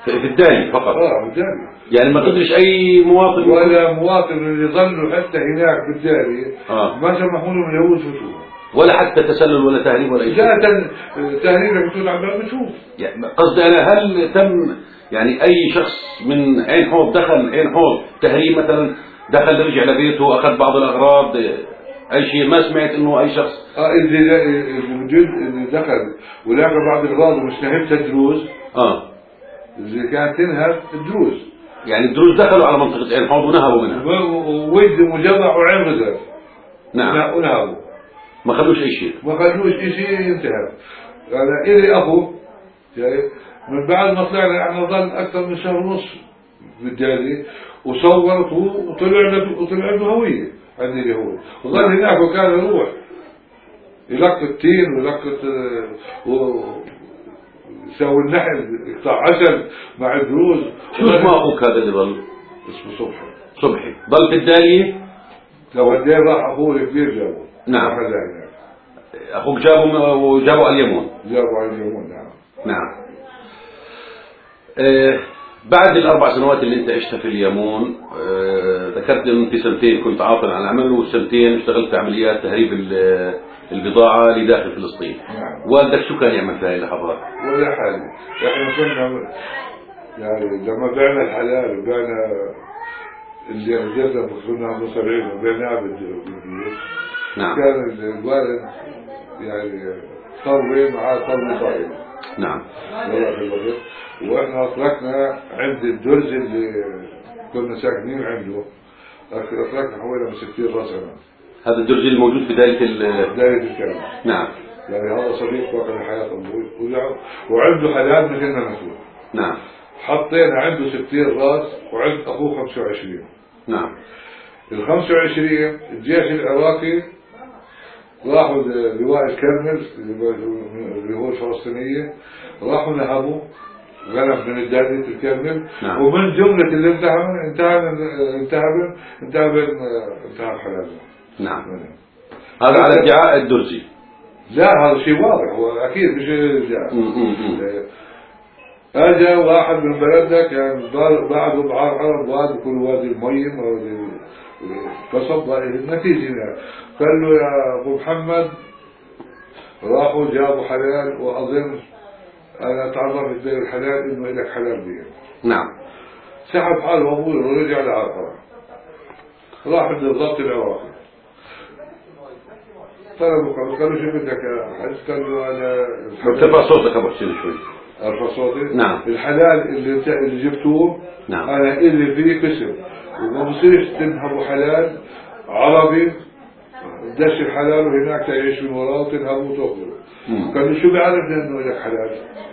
في في الدالي فقط. اه بالدالي. يعني ما قدرش اي مواطن ولا مواطن اللي ظلوا حتى هناك بالدالي آه. ما سمحوا لهم اليهود فتوه. ولا حتى تسلل ولا تهريب ولا أي شيء. لا تهريب الحدود عم بتشوف. يعني قصدي أنا هل تم يعني أي شخص من عين حوض دخل عين حوض تهريب مثلا، دخل رجع لبيته أخذ بعض الأغراض أي شيء؟ ما سمعت إنه أي شخص اه اللي اللي دخل ولاقى بعض الأغراض ومش نهبتها الدروز. اه اللي كانت تنهب الدروز. يعني الدروز دخلوا على منطقة عين حوض ونهبوا منها. وود مجمع وعين غزال. نعم. ونهبوا. ما خلوش أي شيء. ما خلوش أي شيء ينتهب. أنا إلي أخو يعني من بعد ما طلعنا احنا ظل أكثر من شهر ونص بالدالي وصورته وطلع له وطلع له هوية عند اليهود وظل هناك وكان يروح يلقط التين ويلقط ويسوي النحل يقطع عسل مع الدروز. شو اسمه أخوك هذا اللي ظل؟ اسمه صبحي. صبحي ظل في الدالي؟ لو الدالي راح أخوه الكبير جابه. نعم. أخوك جابه وجابه على اليمون. جابه على اليمون نعم. نعم. آه بعد الأربع سنوات اللي أنت عشتها في اليمون، آه ذكرت أن أنت سنتين كنت عاطل عن العمل وسنتين اشتغلت عمليات تهريب البضاعة لداخل فلسطين. نعم. والدك شو كان يعمل في هذه اللحظات؟ ولا حاجة. احنا كنا يعني لما بعنا الحلال وبعنا اللي نزلنا كنا عند سبعين وبعناه بالبيوت. نعم. كان الوالد يعني ثروة مع ثروة طائلة. نعم. واحنا اطلقنا عند الدرز اللي كنا ساكنين عنده اطلقنا حوالي من ستين راس عنب. هذا الدرج الموجود في دايرة ال دايرة الكلام. نعم. يعني هذا صديق واقع حياة أبوي وعنده حلال مثلنا مثله. نعم. حطينا عنده ستين راس وعند أخوه خمسة وعشرين. نعم. ال خمسة وعشرين الجيش العراقي راحوا لواء الكرمل اللي هو الفلسطينية راحوا نهبوا غنم من الدادة الكرمل. نعم. ومن جملة اللي انتهب انتهب انتهب انتهب انتهب حلال. نعم. هذا على ادعاء الدرزي. لا هذا شيء واضح هو اكيد مش ادعاء. اجى واحد من بلدنا كان بعده بعار عرب وادي كل وادي الميم وادي قصب النتيجة قال له يا ابو محمد راحوا جابوا حلال واظن انا تعرفت بين الحلال انه لك حلال بيه. نعم. سحب حاله وابوه ورجع لعرفه راح عند الضبط العراقي طلبوا قالوا قالوا شو بدك يا حاج؟ قال له انا ارتفع صوتك ابو حسين شوي. ارفع صوتي؟ نعم. الحلال اللي اللي جبتوه نعم. انا اللي فيه قسم وما بصيرش تنهبوا حلال عربي دش الحلال وهناك تعيش من وراه وتنهبوا وتاخذوا. قال له شو بيعرفني انه لك حلال؟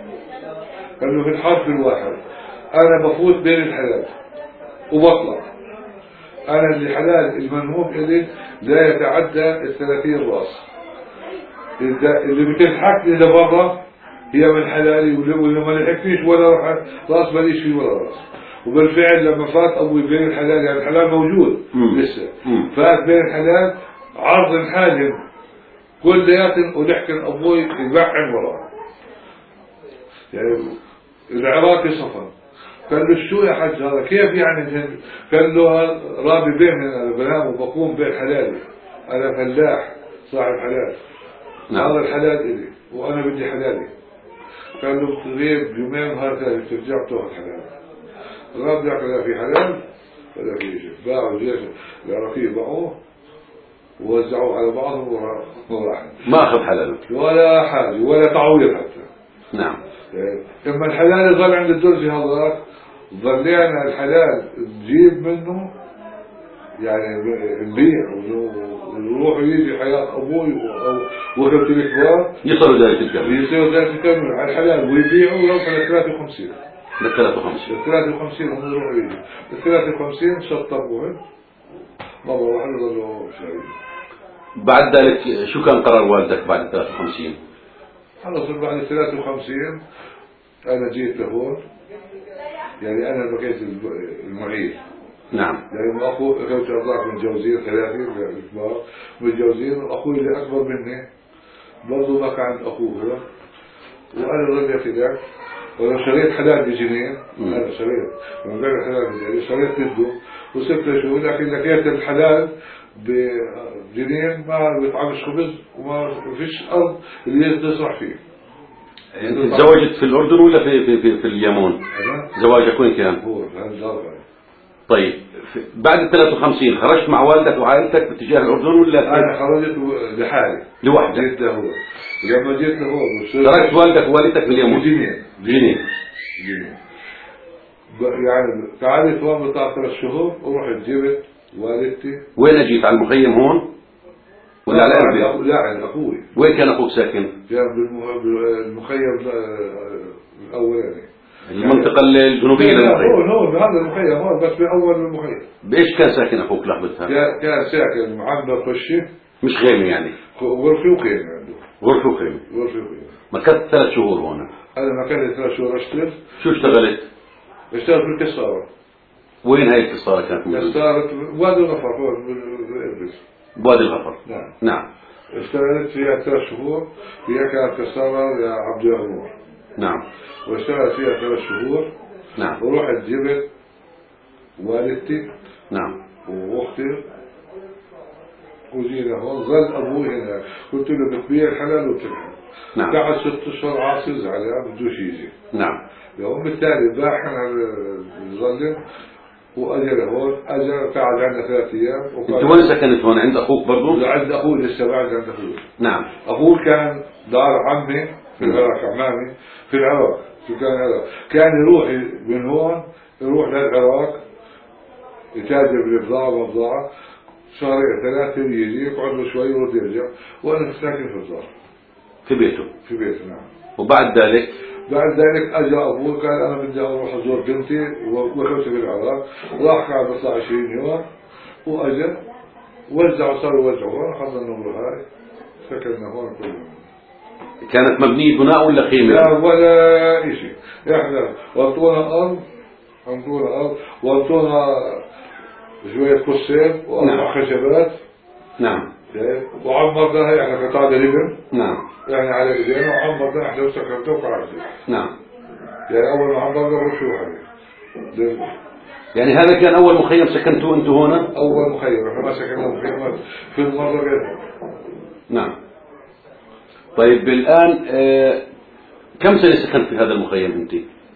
قال له في الحرف الواحد انا بفوت بين الحلال وبطلع انا اللي حلال المنهوب الي لا يتعدى الثلاثين راس اللي بتلحق لي لبرا هي من حلالي واللي ما لحقتنيش ولا راس ماليش فيه ولا راس. وبالفعل لما فات ابوي بين الحلال يعني الحلال موجود لسه فات بين الحلال عرض حالم كل ديات ولحقن ابوي يبعن وراه يعني العراقي صفر. قال له شو يا حاج هذا كيف يعني؟ قال له رابي بين انا بنام وبقوم بين حلالي انا فلاح صاحب حلال. نعم. هذا الحلال الي وانا بدي حلالي. قال له بتغيب يومين هذا ترجع تاخذ حلال. الرب لا في حلال ولا في شيء. باعوا الجيش العراقي باعوه ووزعوه على بعضهم وراح ما اخذ حلال ولا حاجه ولا تعويض حتى. نعم. لما الحلال ظل عند الدرزي هذاك ظلينا الحلال نجيب منه يعني نبيع ونروح ويجي حياة أبوي وأخوة الكبار يصلوا دائرة الكامل يصيروا دائرة الكامل على الحلال ويبيعوا يوصل ل ثلاثة وخمسين ل ثلاثة وخمسين ل ثلاثة وخمسين هم يروحوا يجي ل ثلاثة وخمسين شطبوهم مرة واحدة ظلوا شايفين. بعد ذلك شو كان قرار والدك بعد ثلاثة وخمسين؟ خلص بعد ثلاثة وخمسين أنا جيت لهون يعني أنا بقيت المعيد. نعم. يعني أخو أخوتي أرضاك متجوزين ثلاثين الكبار متجوزين وأخوي اللي أكبر مني برضه ما كان عند أخوه وأنا ظليت هناك ولو شريت حلال بجنيه، أنا شريت من غير حلال بجنيه، شريت ضده وست شهور، لكن لقيت الحلال بجنيه ما بيطعمش خبز وما فيش أرض اللي تزرع فيه. أنت تزوجت في الأردن ولا في في في, في اليمن؟ زواجك وين كان؟ هو في. طيب بعد ال ثلاثة وخمسين خرجت مع والدك وعائلتك باتجاه الأردن ولا؟ أنا خرجت لحالي لوحدك. جيت له. لما جيت له تركت والدك ووالدتك باليمن؟ جنين جنين. جنين. يعني قعدت هون بتاع ثلاث شهور ورحت جبت والدتي. وين اجيت على المخيم هون؟ ولا على قلبي؟ لا عند أخوي. وين كان أخوك ساكن؟ كان بالمخيم الأولاني. المنطقة الجنوبية للمخيم. هون هون هذا المخيم هون بس بأول المخيم. بإيش كان ساكن أخوك لحظتها؟ كان ساكن معبر خشي. مش خيمة يعني؟ غرفة وخيمة عنده. غرفة وخيمة. غرفة وخيمة. مكثت ثلاث شهور هون. أنا مكثت ثلاث شهور أشتغل. شو اشتغلت؟ اشتغلت بالكسارة. وين هاي الكسارة كانت موجودة؟ كسارة وادي الغفر هون بالإبرز. بوادي الغفر. نعم. نعم. اشتغلت فيها ثلاث شهور، فيها كانت كسارة لعبد الغفور. نعم. واشتغلت فيها ثلاث شهور. نعم. ورحت جبت والدتي. نعم. واختي وجينا هون. ظل ابوي هناك، قلت له بتبيع الحلال وبتلحق. نعم. قعد ست اشهر عاصي زعلان بدوش يجي. نعم. يوم التالي باحنا الظلم واجى لهون، اجى قعد عندنا ثلاث ايام. انت وين سكنت هون؟ عند اخوك برضه؟ عند اخوي لسه بعد عند اخوي. نعم. اخوي كان دار عمي في العراق، عمامي في العراق، شو كان العراق، كان يروح من هون يروح للعراق يتاجر بالبضاعة والبضاعة شهرين ثلاثة يجي يقعد له شوي ورد يرجع، وأنا ساكن في الدار. في بيته؟ في بيته نعم. وبعد ذلك؟ بعد ذلك أجا أبوه قال أنا بدي أروح أزور بنتي وأخوتي في العراق، راح قعد بطلع عشرين يوم وأجا وزعوا صاروا يوزعوا هون، أخذنا النمرة هاي سكننا هون كلنا. كانت مبنية بناء ولا خيمة؟ لا ولا شيء، إحنا وطونا أرض، أنطونا أرض وأنطونا شوية كسير وأربع خشبات. نعم. وعمرناها يعني قطع لبن. نعم. يعني على ايدينا وعمرنا احنا وسكرته وقعدنا. نعم. يعني اول ما عمرنا رشوه عليه. يعني هذا كان اول مخيم سكنتوه انتم هنا؟ اول مخيم، احنا ما سكننا مخيمات في المره غيرها. نعم. طيب الان آه كم سنة سكنت في هذا المخيم انت؟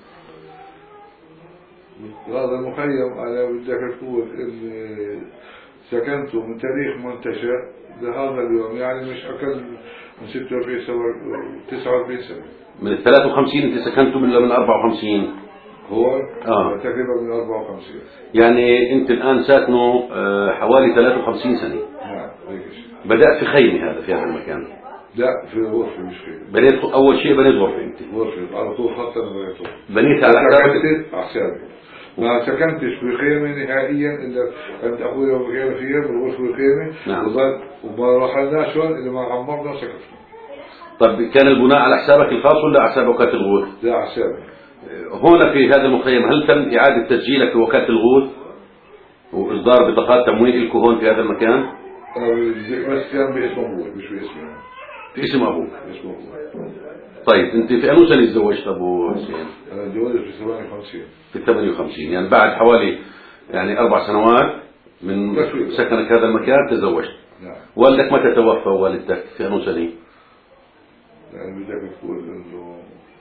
هذا المخيم انا بدك تقول اني سكنته من تاريخ منتشر لهذا اليوم، يعني مش اقل من ستة وأربعين تسعة وأربعين سنة. من ال ثلاثة وخمسين انت سكنتوا من من أربعة وخمسين؟ هو اه تقريبا من أربعة وخمسين. يعني انت الان ساكنه آه حوالي ثلاثة وخمسين سنة. نعم هيك شيء. بدأت في خيمة هذا في هذا المكان؟ لا في غرفة مش خيمة. بنيت اول شيء بنيت غرفة انت؟ غرفة على طول خط انا بنيته. بنيتها على حسابك؟ على حسابي. ما سكنتش في خيمة نهائيا إلا عند أخوي وبقينا فيها بالغرفة والخيمة. نعم. وبعد وما رحلناش هون إلا ما عمرنا سكتنا. طب كان البناء على حسابك الخاص ولا على حساب وكالة الغوث؟ لا على حسابي. هنا في هذا المخيم هل تم إعادة تسجيلك في وكالة الغوث وإصدار بطاقات تمويل لكم هون في هذا المكان؟ بس كان باسم أبوي مش باسمي. باسم أبوك؟ باسم أبوي. طيب أنت في أي سنة تزوجت أبو حسين؟ أنا تزوجت في ثمانية وخمسين. في ثمانية وخمسين، يعني بعد حوالي يعني أربع سنوات من سكنك هذا المكان تزوجت. نعم. والدك متى توفى والدتك في أي سنة؟ يعني بدك تقول إنه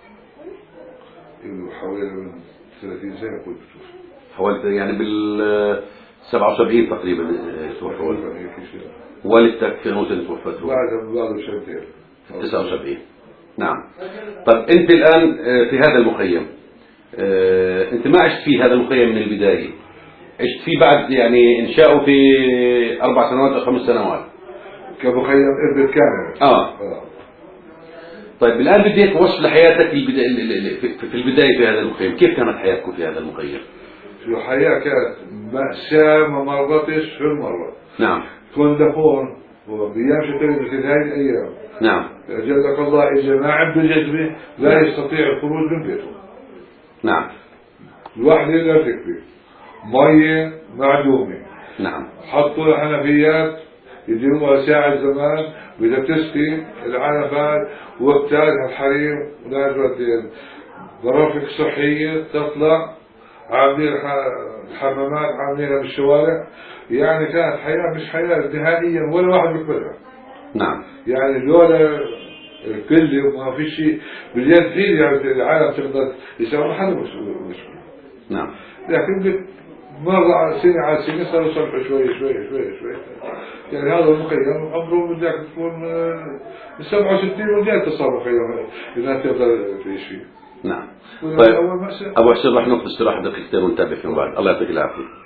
إنه حوالي من ثلاثين سنة كنت بتوفى. حوالي يعني بال سبعة وسبعين تقريبا توفى والدك. والدتك في أي سنة توفت؟ بعد بعد سنتين. تسعة وسبعين. نعم. طب أنت الآن في هذا المخيم أنت ما عشت في هذا المخيم من البداية، عشت فيه بعد يعني إنشاؤه في أربع سنوات أو خمس سنوات كمخيم إربد كامل. آه. آه. طيب الآن بدي هيك وصف لحياتك في البداية في هذا المخيم، كيف كانت حياتكم في هذا المخيم؟ شو حياة كانت مأساة ما مرضتش في المرة. نعم. كنا هون وبأيام شتاء مثل هاي الأيام. نعم. جلك الله إذا ما عنده جذبة لا يستطيع الخروج من بيته. نعم. الواحدة لا تكفي، مية معدومة. نعم. حطوا الحنفيات يجيبوها ساعة زمان بدها تسقي العنفات وقتها الحريم ولا تردين مرافق صحية تطلع، عاملين الحمامات عاملينها بالشوارع. يعني كانت حياة مش حياة نهائيا ولا واحد بيقبلها. نعم. يعني الدولة كل ما في شيء باليد فيه، يعني العالم تقدر يسوي حل مشكلة. نعم. لكن مرة سنة على سنة صاروا يصلحوا شوي شوي شوي شوي. يعني هذا المخيم عمره بدك تكون من سبعة وستين وجاء تصور مخيم إنها تقدر تعيش فيه. نعم. طيب أبو حسين راح ناخذ استراحة دقيقتين ونتابع فيما بعد. الله يعطيك العافية.